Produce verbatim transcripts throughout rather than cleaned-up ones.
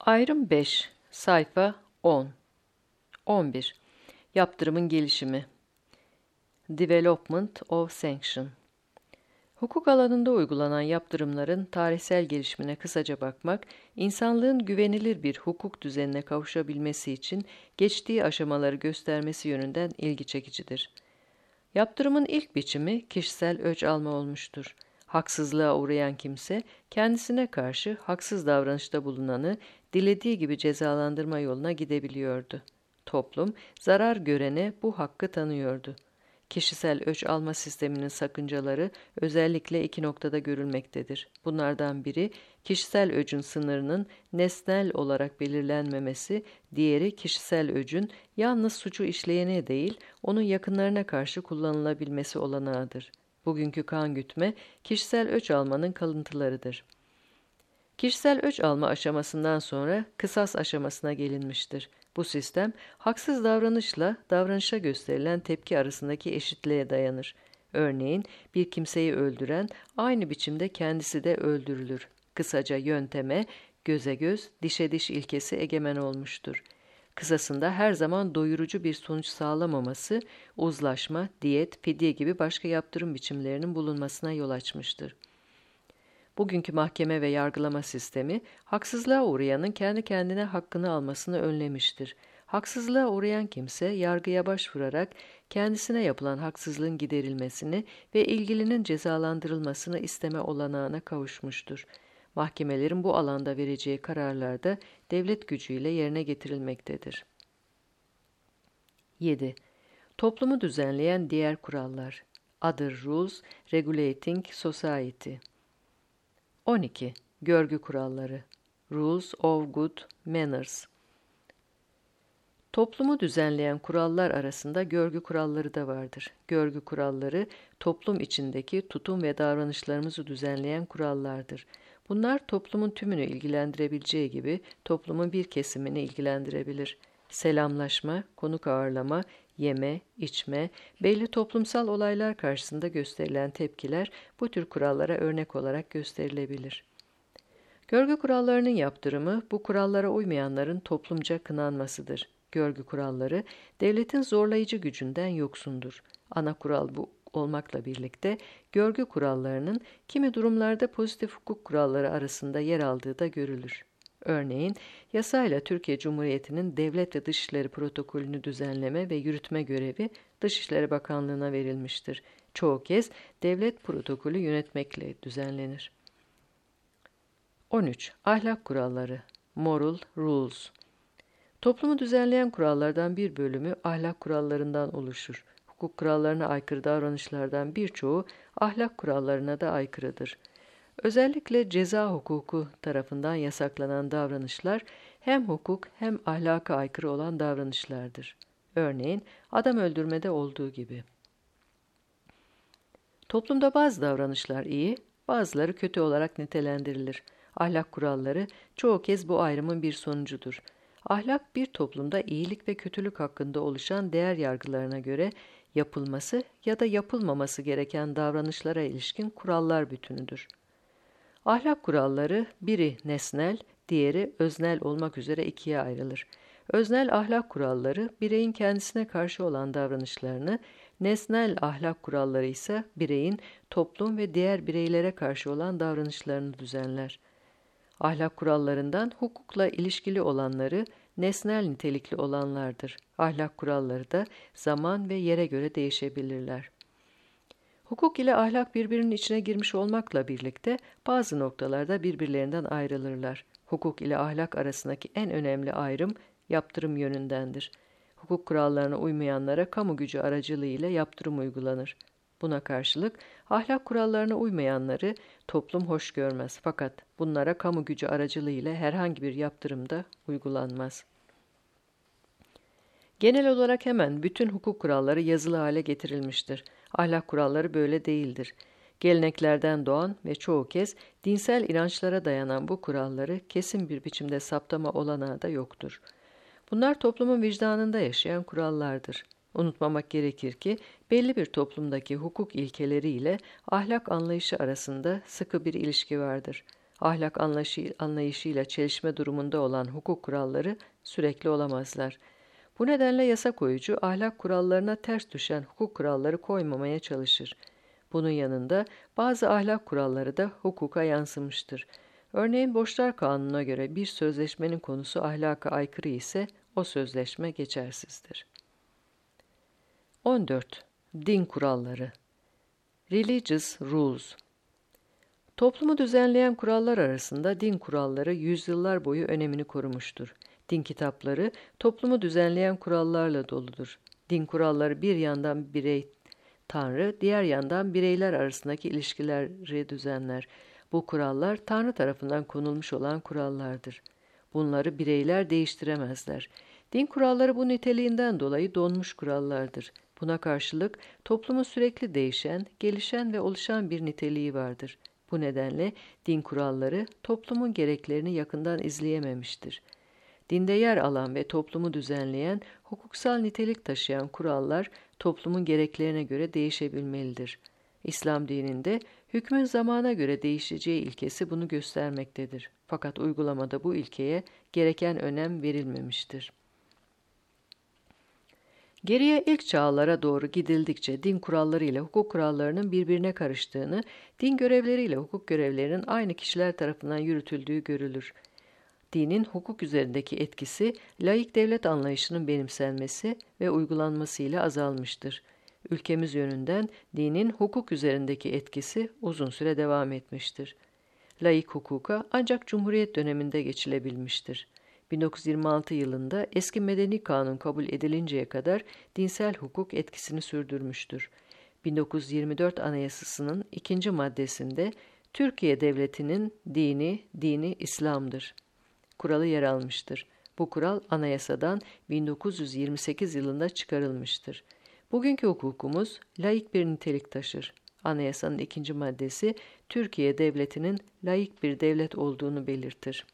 Ayrım beş, sayfa on. on bir. Yaptırımın gelişimi. Development of Sanction. Hukuk alanında uygulanan yaptırımların tarihsel gelişimine kısaca bakmak, insanlığın güvenilir bir hukuk düzenine kavuşabilmesi için geçtiği aşamaları göstermesi yönünden ilgi çekicidir. Yaptırımın ilk biçimi kişisel öç alma olmuştur. Haksızlığa uğrayan kimse, kendisine karşı haksız davranışta bulunanı dilediği gibi cezalandırma yoluna gidebiliyordu. Toplum, zarar görene bu hakkı tanıyordu. Kişisel öç alma sisteminin sakıncaları özellikle iki noktada görülmektedir. Bunlardan biri, kişisel öcün sınırının nesnel olarak belirlenmemesi, diğeri kişisel öcün yalnız suçu işleyene değil, onun yakınlarına karşı kullanılabilmesi olanağıdır. Bugünkü kan gütme, kişisel öç almanın kalıntılarıdır. Kişisel öç alma aşamasından sonra kısas aşamasına gelinmiştir. Bu sistem, haksız davranışla davranışa gösterilen tepki arasındaki eşitliğe dayanır. Örneğin, bir kimseyi öldüren aynı biçimde kendisi de öldürülür. Kısaca yönteme, göze göz, dişe diş ilkesi egemen olmuştur. Kısasında her zaman doyurucu bir sonuç sağlamaması, uzlaşma, diyet, fidye gibi başka yaptırım biçimlerinin bulunmasına yol açmıştır. Bugünkü mahkeme ve yargılama sistemi, haksızlığa uğrayanın kendi kendine hakkını almasını önlemiştir. Haksızlığa uğrayan kimse, yargıya başvurarak kendisine yapılan haksızlığın giderilmesini ve ilgilinin cezalandırılmasını isteme olanağına kavuşmuştur. Mahkemelerin bu alanda vereceği kararlar da devlet gücüyle yerine getirilmektedir. yedi. Toplumu düzenleyen diğer kurallar. Other Rules Regulating Society. on iki. Görgü kuralları. Rules of Good Manners. Toplumu düzenleyen kurallar arasında görgü kuralları da vardır. Görgü kuralları, toplum içindeki tutum ve davranışlarımızı düzenleyen kurallardır. Bunlar toplumun tümünü ilgilendirebileceği gibi toplumun bir kesimini ilgilendirebilir. Selamlaşma, konuk ağırlama, yeme, içme, belli toplumsal olaylar karşısında gösterilen tepkiler bu tür kurallara örnek olarak gösterilebilir. Görgü kurallarının yaptırımı, bu kurallara uymayanların toplumca kınanmasıdır. Görgü kuralları, devletin zorlayıcı gücünden yoksundur. Ana kural bu olmakla birlikte, görgü kurallarının kimi durumlarda pozitif hukuk kuralları arasında yer aldığı da görülür. Örneğin, yasayla Türkiye Cumhuriyeti'nin Devlet ve Dışişleri Protokolünü düzenleme ve yürütme görevi Dışişleri Bakanlığı'na verilmiştir. Çoğu kez devlet protokolü yönetmekle düzenlenir. on üç. Ahlak kuralları. Moral Rules. Toplumu düzenleyen kurallardan bir bölümü ahlak kurallarından oluşur. Hukuk kurallarına aykırı davranışlardan birçoğu ahlak kurallarına da aykırıdır. Özellikle ceza hukuku tarafından yasaklanan davranışlar hem hukuk hem ahlaka aykırı olan davranışlardır. Örneğin adam öldürmede olduğu gibi. Toplumda bazı davranışlar iyi, bazıları kötü olarak nitelendirilir. Ahlak kuralları çoğu kez bu ayrımın bir sonucudur. Ahlak bir toplumda iyilik ve kötülük hakkında oluşan değer yargılarına göre yapılması ya da yapılmaması gereken davranışlara ilişkin kurallar bütünüdür. Ahlak kuralları biri nesnel, diğeri öznel olmak üzere ikiye ayrılır. Öznel ahlak kuralları bireyin kendisine karşı olan davranışlarını, nesnel ahlak kuralları ise bireyin toplum ve diğer bireylere karşı olan davranışlarını düzenler. Ahlak kurallarından hukukla ilişkili olanları nesnel nitelikli olanlardır. Ahlak kuralları da zaman ve yere göre değişebilirler. Hukuk ile ahlak birbirinin içine girmiş olmakla birlikte bazı noktalarda birbirlerinden ayrılırlar. Hukuk ile ahlak arasındaki en önemli ayrım yaptırım yönündendir. Hukuk kurallarına uymayanlara kamu gücü aracılığıyla yaptırım uygulanır. Buna karşılık ahlak kurallarına uymayanları toplum hoş görmez, fakat bunlara kamu gücü aracılığıyla herhangi bir yaptırım da uygulanmaz. Genel olarak hemen bütün hukuk kuralları yazılı hale getirilmiştir. Ahlak kuralları böyle değildir. Geleneklerden doğan ve çoğu kez dinsel inançlara dayanan bu kuralları kesin bir biçimde saptama olanağı da yoktur. Bunlar toplumun vicdanında yaşayan kurallardır. Unutmamak gerekir ki belli bir toplumdaki hukuk ilkeleri ile ahlak anlayışı arasında sıkı bir ilişki vardır. Ahlak anlayışı, anlayışıyla çelişme durumunda olan hukuk kuralları sürekli olamazlar. Bu nedenle yasa koyucu ahlak kurallarına ters düşen hukuk kuralları koymamaya çalışır. Bunun yanında bazı ahlak kuralları da hukuka yansımıştır. Örneğin Borçlar Kanunu'na göre bir sözleşmenin konusu ahlaka aykırı ise o sözleşme geçersizdir. on dört. Din kuralları. Religious rules. Toplumu düzenleyen kurallar arasında din kuralları yüzyıllar boyu önemini korumuştur. Din kitapları toplumu düzenleyen kurallarla doludur. Din kuralları bir yandan birey, Tanrı, diğer yandan bireyler arasındaki ilişkileri düzenler. Bu kurallar Tanrı tarafından konulmuş olan kurallardır. Bunları bireyler değiştiremezler. Din kuralları bu niteliğinden dolayı donmuş kurallardır. Buna karşılık toplumun sürekli değişen, gelişen ve oluşan bir niteliği vardır. Bu nedenle din kuralları toplumun gereklerini yakından izleyememiştir. Dinde yer alan ve toplumu düzenleyen, hukuksal nitelik taşıyan kurallar toplumun gereklerine göre değişebilmelidir. İslam dininde hükmün zamana göre değişeceği ilkesi bunu göstermektedir. Fakat uygulamada bu ilkeye gereken önem verilmemiştir. Geriye ilk çağlara doğru gidildikçe din kuralları ile hukuk kurallarının birbirine karıştığını, din görevleriyle hukuk görevlerinin aynı kişiler tarafından yürütüldüğü görülür. Dinin hukuk üzerindeki etkisi, laik devlet anlayışının benimsenmesi ve uygulanmasıyla azalmıştır. Ülkemiz yönünden dinin hukuk üzerindeki etkisi uzun süre devam etmiştir. Laik hukuka ancak Cumhuriyet döneminde geçilebilmiştir. bin dokuz yüz yirmi altı yılında eski medeni kanun kabul edilinceye kadar dinsel hukuk etkisini sürdürmüştür. bin dokuz yüz yirmi dört Anayasası'nın ikinci maddesinde Türkiye Devleti'nin dini, dini İslam'dır kuralı yer almıştır. Bu kural anayasadan bin dokuz yüz yirmi sekiz yılında çıkarılmıştır. Bugünkü hukukumuz laik bir nitelik taşır. Anayasanın ikinci maddesi Türkiye Devleti'nin laik bir devlet olduğunu belirtir.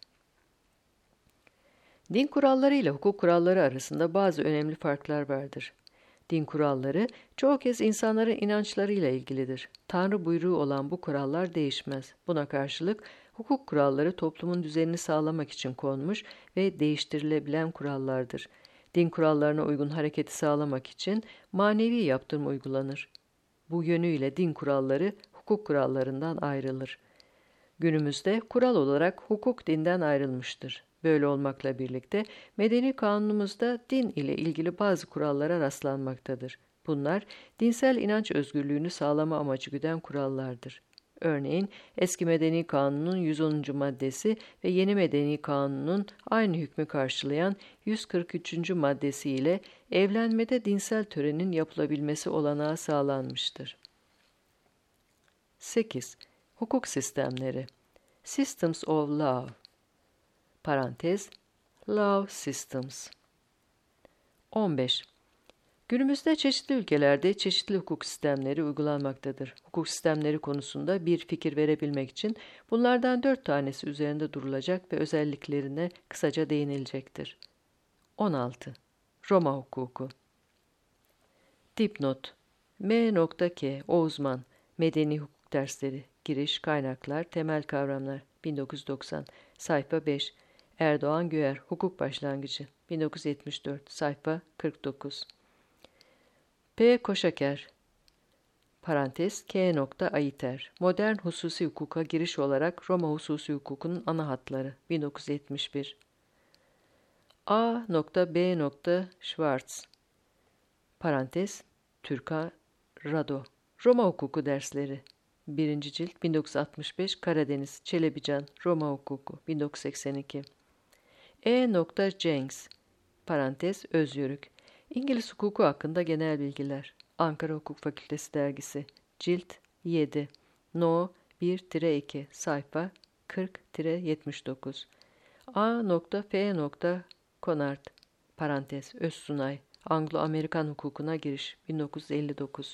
Din kuralları ile hukuk kuralları arasında bazı önemli farklar vardır. Din kuralları çoğu kez insanların inançlarıyla ilgilidir. Tanrı buyruğu olan bu kurallar değişmez. Buna karşılık hukuk kuralları toplumun düzenini sağlamak için konmuş ve değiştirilebilen kurallardır. Din kurallarına uygun hareketi sağlamak için manevi yaptırım uygulanır. Bu yönüyle din kuralları hukuk kurallarından ayrılır. Günümüzde kural olarak hukuk dinden ayrılmıştır. Böyle olmakla birlikte medeni kanunumuzda din ile ilgili bazı kurallara rastlanmaktadır. Bunlar dinsel inanç özgürlüğünü sağlama amacı güden kurallardır. Örneğin eski medeni kanunun yüz onuncu maddesi ve yeni medeni kanunun aynı hükmü karşılayan yüz kırk üçüncü maddesi ile evlenmede dinsel törenin yapılabilmesi olanağı sağlanmıştır. sekiz. Hukuk sistemleri. Systems of Law. Parantez, Law Systems. on beş. Günümüzde çeşitli ülkelerde çeşitli hukuk sistemleri uygulanmaktadır. Hukuk sistemleri konusunda bir fikir verebilmek için bunlardan dört tanesi üzerinde durulacak ve özelliklerine kısaca değinilecektir. on altı. Roma hukuku. Dipnot. M K. Oğuzman. Medeni hukuk dersleri. Giriş, kaynaklar, temel kavramlar. bin dokuz yüz doksan. Sayfa beş. Erdoğan Güer. Hukuk başlangıcı. bin dokuz yüz yetmiş dört. Sayfa kırk dokuz. P. Koşaker. Parantez K. Ayiter. Modern hususi hukuka giriş olarak Roma hususi hukukunun ana hatları. bin dokuz yüz yetmiş bir. A. B. Schwartz. Parantez Türka Rado. Roma hukuku dersleri. birinci cilt bin dokuz yüz altmış beş. Karadeniz Çelebican. Roma hukuku. bin dokuz yüz seksen iki. E. Jenks. Parantez Özyörük. İngiliz hukuku hakkında genel bilgiler. Ankara Hukuk Fakültesi Dergisi. Cilt yedi. No bir iki. Sayfa kırk yetmiş dokuz. A. F. Konard. Parantez Özsunay. Anglo-Amerikan hukukuna giriş. bin dokuz yüz elli dokuz.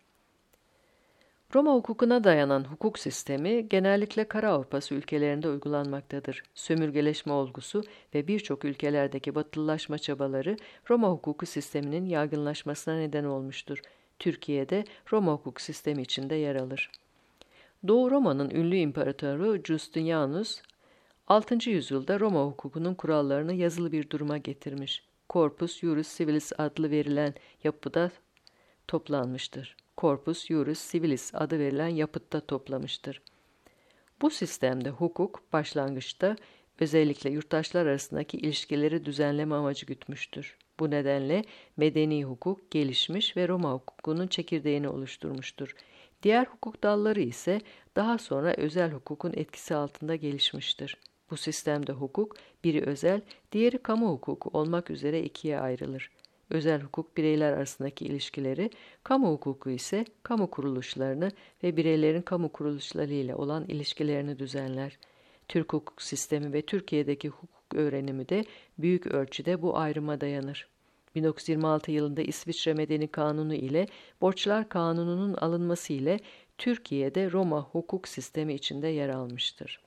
Roma hukukuna dayanan hukuk sistemi genellikle Kara Avrupası ülkelerinde uygulanmaktadır. Sömürgeleşme olgusu ve birçok ülkelerdeki batılılaşma çabaları Roma hukuku sisteminin yaygınlaşmasına neden olmuştur. Türkiye'de Roma hukuk sistemi içinde yer alır. Doğu Roma'nın ünlü imparatoru Justinianus, altıncı yüzyılda Roma hukukunun kurallarını yazılı bir duruma getirmiş. Corpus Juris Civilis adlı verilen yapıda toplanmıştır. Corpus Juris Civilis adı verilen yapıtta toplamıştır. Bu sistemde hukuk başlangıçta özellikle yurttaşlar arasındaki ilişkileri düzenleme amacı gütmüştür. Bu nedenle medeni hukuk gelişmiş ve Roma hukukunun çekirdeğini oluşturmuştur. Diğer hukuk dalları ise daha sonra özel hukukun etkisi altında gelişmiştir. Bu sistemde hukuk, biri özel, diğeri kamu hukuku olmak üzere ikiye ayrılır. Özel hukuk bireyler arasındaki ilişkileri, kamu hukuku ise kamu kuruluşlarını ve bireylerin kamu kuruluşları ile olan ilişkilerini düzenler. Türk hukuk sistemi ve Türkiye'deki hukuk öğrenimi de büyük ölçüde bu ayrıma dayanır. bin dokuz yüz yirmi altı yılında İsviçre Medeni Kanunu ile Borçlar Kanunu'nun alınması ile Türkiye'de Roma hukuk sistemi içinde yer almıştır.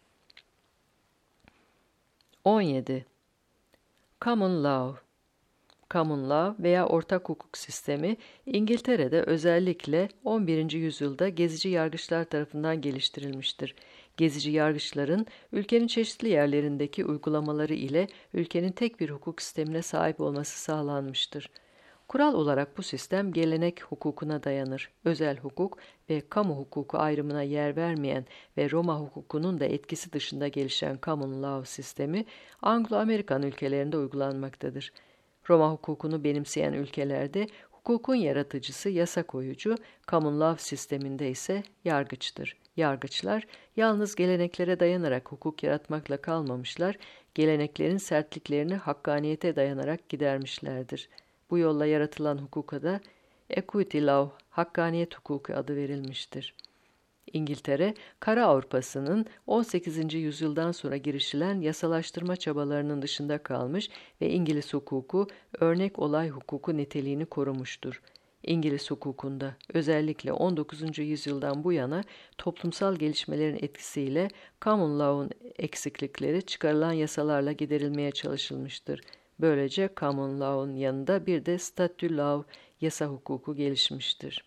on yedi. Common Law. Common Law veya ortak hukuk sistemi, İngiltere'de özellikle on birinci yüzyılda gezici yargıçlar tarafından geliştirilmiştir. Gezici yargıçların ülkenin çeşitli yerlerindeki uygulamaları ile ülkenin tek bir hukuk sistemine sahip olması sağlanmıştır. Kural olarak bu sistem gelenek hukukuna dayanır. Özel hukuk ve kamu hukuku ayrımına yer vermeyen ve Roma hukukunun da etkisi dışında gelişen Common Law sistemi Anglo-Amerikan ülkelerinde uygulanmaktadır. Roma hukukunu benimseyen ülkelerde hukukun yaratıcısı yasa koyucu, Common Law sisteminde ise yargıçtır. Yargıçlar yalnız geleneklere dayanarak hukuk yaratmakla kalmamışlar, geleneklerin sertliklerini hakkaniyete dayanarak gidermişlerdir. Bu yolla yaratılan hukuka da Equity Law, hakkaniyet hukuku adı verilmiştir. İngiltere, Kara Avrupa'sının on sekizinci yüzyıldan sonra girişilen yasalaştırma çabalarının dışında kalmış ve İngiliz hukuku örnek olay hukuku niteliğini korumuştur. İngiliz hukukunda özellikle on dokuzuncu yüzyıldan bu yana toplumsal gelişmelerin etkisiyle Common Law'un eksiklikleri çıkarılan yasalarla giderilmeye çalışılmıştır. Böylece Common Law'un yanında bir de Statute Law, yasa hukuku gelişmiştir.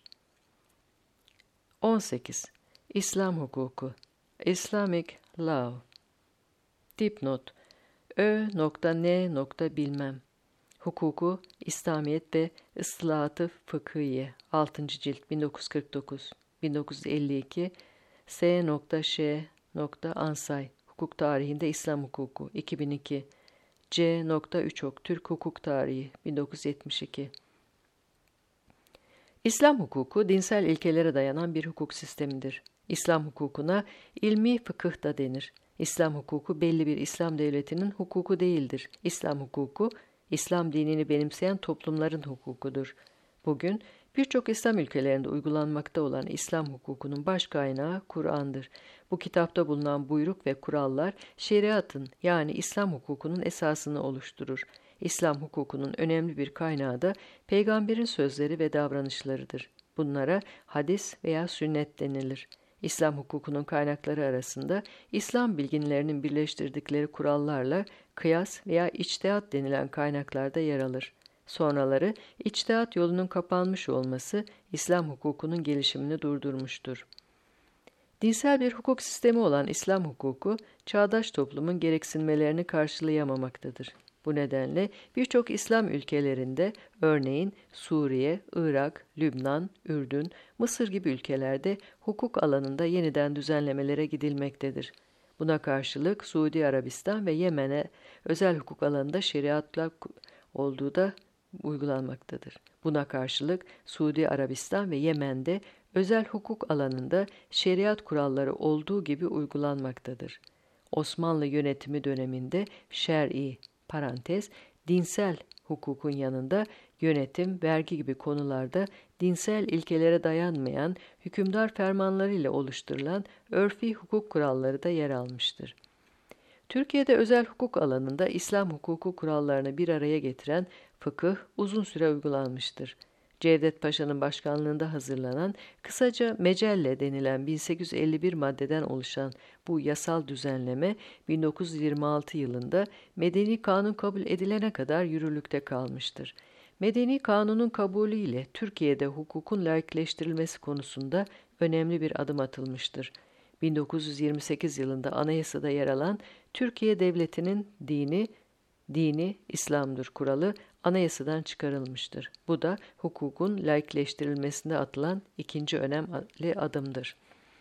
on sekiz. İslam hukuku, Islamic Law. Dipnot: Ö.N. bilmem. Hukuku, İslamiyet ve Islahat-ı Fıkhiye. altıncı cilt bin dokuz yüz kırk dokuz bin dokuz yüz elli iki. S.Ş. Ansay. Hukuk tarihinde İslam hukuku. iki bin iki. C. Üçok. Türk hukuk tarihi. bin dokuz yüz yetmiş iki. İslam hukuku, dinsel ilkelere dayanan bir hukuk sistemidir. İslam hukukuna ilmi fıkıh da denir. İslam hukuku belli bir İslam devletinin hukuku değildir. İslam hukuku, İslam dinini benimseyen toplumların hukukudur. Bugün birçok İslam ülkelerinde uygulanmakta olan İslam hukukunun baş kaynağı Kur'an'dır. Bu kitapta bulunan buyruk ve kurallar şeriatın yani İslam hukukunun esasını oluşturur. İslam hukukunun önemli bir kaynağı da peygamberin sözleri ve davranışlarıdır. Bunlara hadis veya sünnet denilir. İslam hukukunun kaynakları arasında İslam bilginlerinin birleştirdikleri kurallarla kıyas veya içtihat denilen kaynaklarda yer alır. Sonraları içtihat yolunun kapanmış olması İslam hukukunun gelişimini durdurmuştur. Dinsel bir hukuk sistemi olan İslam hukuku, çağdaş toplumun gereksinmelerini karşılayamamaktadır. Bu nedenle birçok İslam ülkelerinde, örneğin Suriye, Irak, Lübnan, Ürdün, Mısır gibi ülkelerde hukuk alanında yeniden düzenlemelere gidilmektedir. Buna karşılık Suudi Arabistan ve Yemen'e özel hukuk alanında şeriatlar olduğu da uygulanmaktadır. Buna karşılık Suudi Arabistan ve Yemen'de özel hukuk alanında şeriat kuralları olduğu gibi uygulanmaktadır. Osmanlı yönetimi döneminde şer'i, parantez, dinsel hukukun yanında yönetim, vergi gibi konularda dinsel ilkelere dayanmayan hükümdar fermanlarıyla oluşturulan örfi hukuk kuralları da yer almıştır. Türkiye'de özel hukuk alanında İslam hukuku kurallarını bir araya getiren fıkıh uzun süre uygulanmıştır. Cevdet Paşa'nın başkanlığında hazırlanan, kısaca Mecelle denilen bin sekiz yüz elli bir maddeden oluşan bu yasal düzenleme bin dokuz yüz yirmi altı yılında Medeni Kanun kabul edilene kadar yürürlükte kalmıştır. Medeni Kanun'un kabulüyle Türkiye'de hukukun laikleştirilmesi konusunda önemli bir adım atılmıştır. bin dokuz yüz yirmi sekiz yılında anayasada yer alan Türkiye Devleti'nin dini, dini İslam'dır kuralı anayasadan çıkarılmıştır. Bu da hukukun laikleştirilmesinde atılan ikinci önemli adımdır.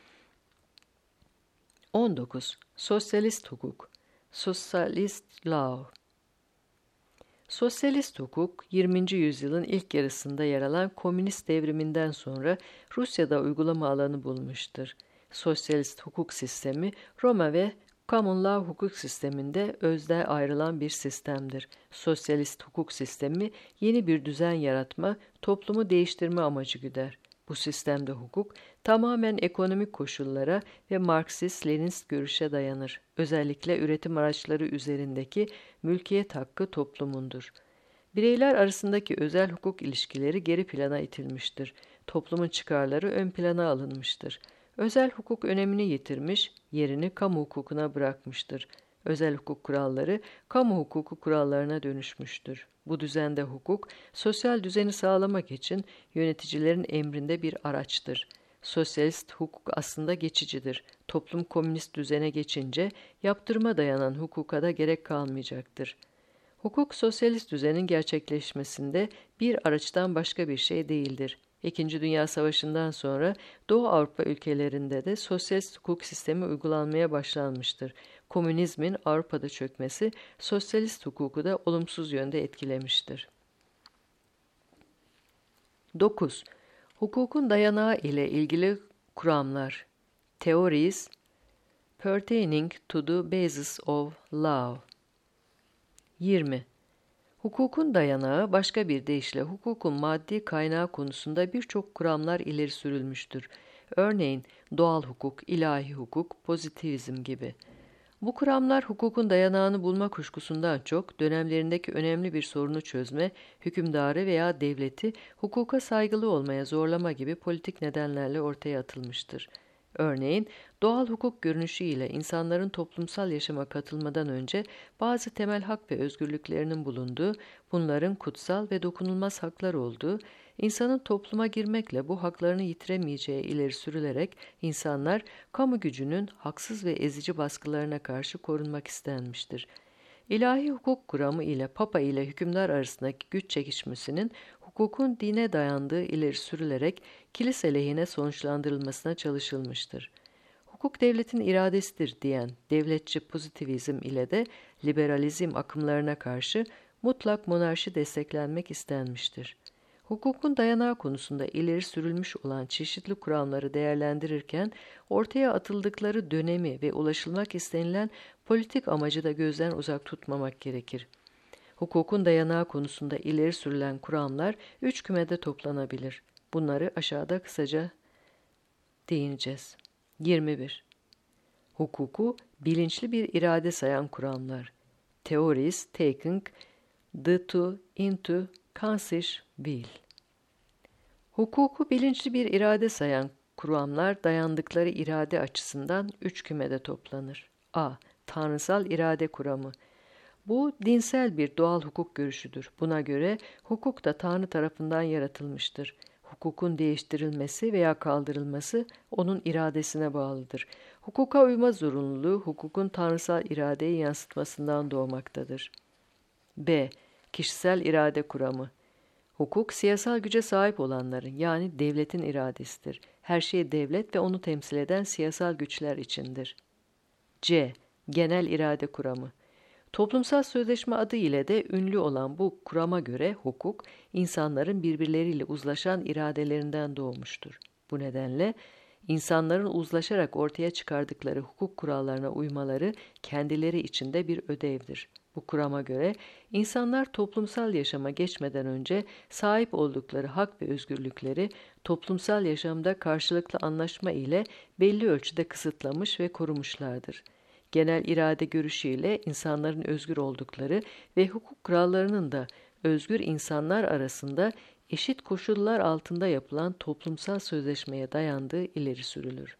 on dokuz. Sosyalist hukuk. Socialist law. Sosyalist hukuk, yirminci yüzyılın ilk yarısında yer alan komünist devriminden sonra Rusya'da uygulama alanı bulmuştur. Sosyalist hukuk sistemi, Roma ve Common Law hukuk sisteminde özde ayrılan bir sistemdir. Sosyalist hukuk sistemi, yeni bir düzen yaratma, toplumu değiştirme amacı güder. Bu sistemde hukuk, tamamen ekonomik koşullara ve Marksist-Leninist görüşe dayanır. Özellikle üretim araçları üzerindeki mülkiyet hakkı toplumundur. Bireyler arasındaki özel hukuk ilişkileri geri plana itilmiştir. Toplumun çıkarları ön plana alınmıştır. Özel hukuk önemini yitirmiş, yerini kamu hukukuna bırakmıştır. Özel hukuk kuralları, kamu hukuku kurallarına dönüşmüştür. Bu düzende hukuk, sosyal düzeni sağlamak için yöneticilerin emrinde bir araçtır. Sosyalist hukuk aslında geçicidir. Toplum komünist düzene geçince yaptırıma dayanan hukuka da gerek kalmayacaktır. Hukuk, sosyalist düzenin gerçekleşmesinde bir araçtan başka bir şey değildir. İkinci Dünya Savaşı'ndan sonra Doğu Avrupa ülkelerinde de sosyalist hukuk sistemi uygulanmaya başlanmıştır. Komünizmin Avrupa'da çökmesi, sosyalist hukuku da olumsuz yönde etkilemiştir. dokuz. Hukukun dayanağı ile ilgili kuramlar. Theories pertaining to the basis of law. yirmi. Hukukun dayanağı, başka bir deyişle hukukun maddi kaynağı konusunda birçok kuramlar ileri sürülmüştür. Örneğin doğal hukuk, ilahi hukuk, pozitivizm gibi. Bu kuramlar hukukun dayanağını bulma kuşkusundan çok, dönemlerindeki önemli bir sorunu çözme, hükümdarı veya devleti hukuka saygılı olmaya zorlama gibi politik nedenlerle ortaya atılmıştır. Örneğin, doğal hukuk görünüşüyle insanların toplumsal yaşama katılmadan önce bazı temel hak ve özgürlüklerinin bulunduğu, bunların kutsal ve dokunulmaz haklar olduğu, insanın topluma girmekle bu haklarını yitiremeyeceği ileri sürülerek insanlar kamu gücünün haksız ve ezici baskılarına karşı korunmak istenmiştir. İlahi hukuk kuramı ile Papa ile hükümdar arasındaki güç çekişmesinin hukukun dine dayandığı ileri sürülerek kilise lehine sonuçlandırılmasına çalışılmıştır. Hukuk devletin iradesidir diyen devletçi pozitivizm ile de liberalizm akımlarına karşı mutlak monarşi desteklenmek istenmiştir. Hukukun dayanağı konusunda ileri sürülmüş olan çeşitli kuramları değerlendirirken ortaya atıldıkları dönemi ve ulaşılmak istenilen politik amacı da gözden uzak tutmamak gerekir. Hukukun dayanağı konusunda ileri sürülen kuramlar üç kümede toplanabilir. Bunları aşağıda kısaca değineceğiz. yirmi bir. Hukuku bilinçli bir irade sayan kuramlar. Theories taking the to into conscious will. Hukuku bilinçli bir irade sayan kuramlar dayandıkları irade açısından üç kümede toplanır. A. Tanrısal irade kuramı. Bu dinsel bir doğal hukuk görüşüdür. Buna göre hukuk da Tanrı tarafından yaratılmıştır. Hukukun değiştirilmesi veya kaldırılması onun iradesine bağlıdır. Hukuka uyma zorunluluğu hukukun tanrısal iradeyi yansıtmasından doğmaktadır. B. Kişisel irade kuramı. Hukuk, siyasal güce sahip olanların, yani devletin iradesidir. Her şey devlet ve onu temsil eden siyasal güçler içindir. C. Genel irade kuramı. Toplumsal sözleşme adı ile de ünlü olan bu kurama göre hukuk, insanların birbirleriyle uzlaşan iradelerinden doğmuştur. Bu nedenle insanların uzlaşarak ortaya çıkardıkları hukuk kurallarına uymaları kendileri için de bir ödevdir. Bu kurama göre insanlar toplumsal yaşama geçmeden önce sahip oldukları hak ve özgürlükleri toplumsal yaşamda karşılıklı anlaşma ile belli ölçüde kısıtlamış ve korumuşlardır. Genel irade görüşüyle insanların özgür oldukları ve hukuk kurallarının da özgür insanlar arasında eşit koşullar altında yapılan toplumsal sözleşmeye dayandığı ileri sürülür.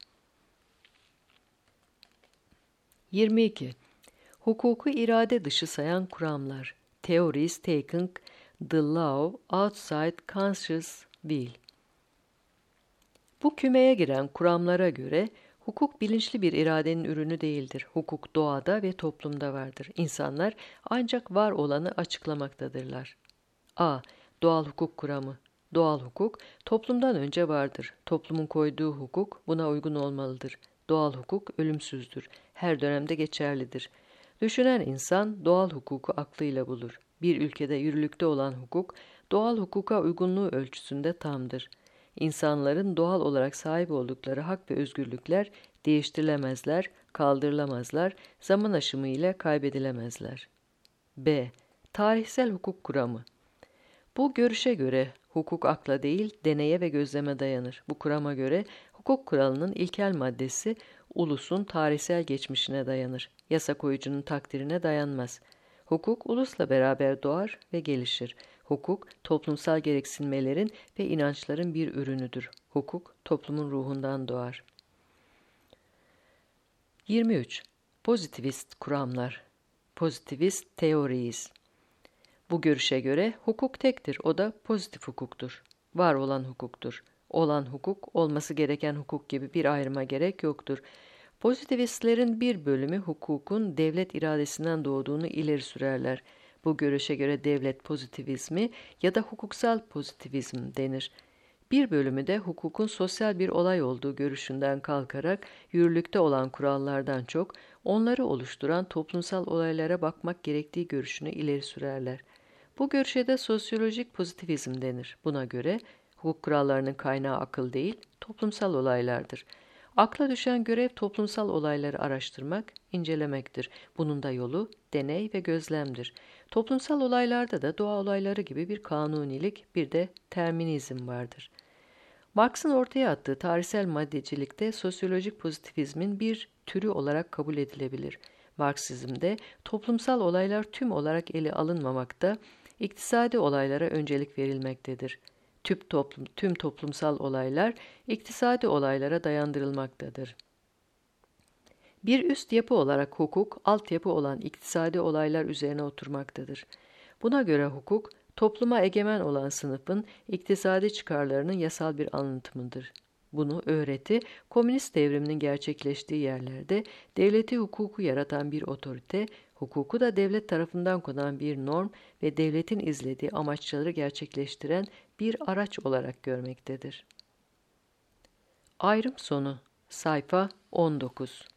yirmi iki. Hukuku irade dışı sayan kuramlar. Theories taking the law outside conscious will. Bu kümeye giren kuramlara göre Hukuk bilinçli bir iradenin ürünü değildir. Hukuk doğada ve toplumda vardır. İnsanlar ancak var olanı açıklamaktadırlar. A. Doğal hukuk kuramı. Doğal hukuk, toplumdan önce vardır. Toplumun koyduğu hukuk buna uygun olmalıdır. Doğal hukuk ölümsüzdür. Her dönemde geçerlidir. Düşünen insan doğal hukuku aklıyla bulur. Bir ülkede yürürlükte olan hukuk, doğal hukuka uygunluğu ölçüsünde tamdır. İnsanların doğal olarak sahip oldukları hak ve özgürlükler değiştirilemezler, kaldırılamazlar, zaman aşımı ile kaybedilemezler. B. Tarihsel hukuk kuramı. Bu görüşe göre hukuk akla değil, deneye ve gözleme dayanır. Bu kurama göre hukuk kuralının ilkel maddesi ulusun tarihsel geçmişine dayanır. Yasa koyucunun takdirine dayanmaz. Hukuk ulusla beraber doğar ve gelişir. Hukuk toplumsal gereksinmelerin ve inançların bir ürünüdür. Hukuk toplumun ruhundan doğar. yirmi üç. Pozitivist kuramlar. Positivist theories. Bu görüşe göre hukuk tektir, o da pozitif hukuktur. Var olan hukuktur. Olan hukuk, olması gereken hukuk gibi bir ayrıma gerek yoktur. Pozitivistlerin bir bölümü hukukun devlet iradesinden doğduğunu ileri sürerler. Bu görüşe göre devlet pozitivizmi ya da hukuksal pozitivizm denir. Bir bölümü de hukukun sosyal bir olay olduğu görüşünden kalkarak yürürlükte olan kurallardan çok onları oluşturan toplumsal olaylara bakmak gerektiği görüşünü ileri sürerler. Bu görüşe de sosyolojik pozitivizm denir. Buna göre hukuk kurallarının kaynağı akıl değil, toplumsal olaylardır. Akla düşen görev toplumsal olayları araştırmak, incelemektir. Bunun da yolu deney ve gözlemdir. Toplumsal olaylarda da doğa olayları gibi bir kanunilik, bir de terminizm vardır. Marx'ın ortaya attığı tarihsel maddecilikte sosyolojik pozitivizmin bir türü olarak kabul edilebilir. Marksizmde toplumsal olaylar tüm olarak ele alınmamakta, iktisadi olaylara öncelik verilmektedir. Tüm, toplum, tüm toplumsal olaylar iktisadi olaylara dayandırılmaktadır. Bir üst yapı olarak hukuk, altyapı olan iktisadi olaylar üzerine oturmaktadır. Buna göre hukuk, topluma egemen olan sınıfın iktisadi çıkarlarının yasal bir anlatımıdır. Bunu öğreti, komünist devriminin gerçekleştiği yerlerde devleti hukuku yaratan bir otorite, hukuku da devlet tarafından konan bir norm ve devletin izlediği amaçları gerçekleştiren bir araç olarak görmektedir. Ayrım sonu. Sayfa on dokuz.